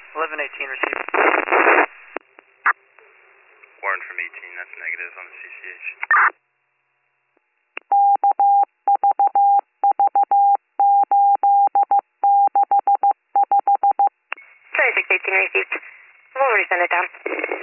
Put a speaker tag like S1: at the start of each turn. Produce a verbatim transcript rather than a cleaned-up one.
S1: eleven eighteen received.
S2: Warren from eighteen, that's negative on the C C H.
S3: twenty-six eighteen received. We'll already send it down.